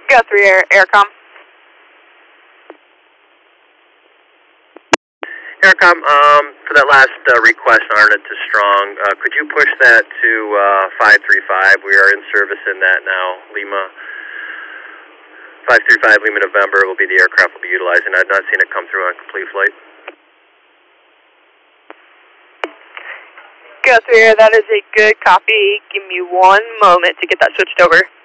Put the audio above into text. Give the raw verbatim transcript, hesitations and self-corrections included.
Go three air, aircom. Aircom, um, for that last uh, request, Arnett to Strong, uh, could you push that to uh, five three five? We are in service in that now. Lima, five three five Lima November will be the aircraft we'll be utilizing. I've not seen it come through on complete flight. Go three air, that is a good copy. Give me one moment to get that switched over.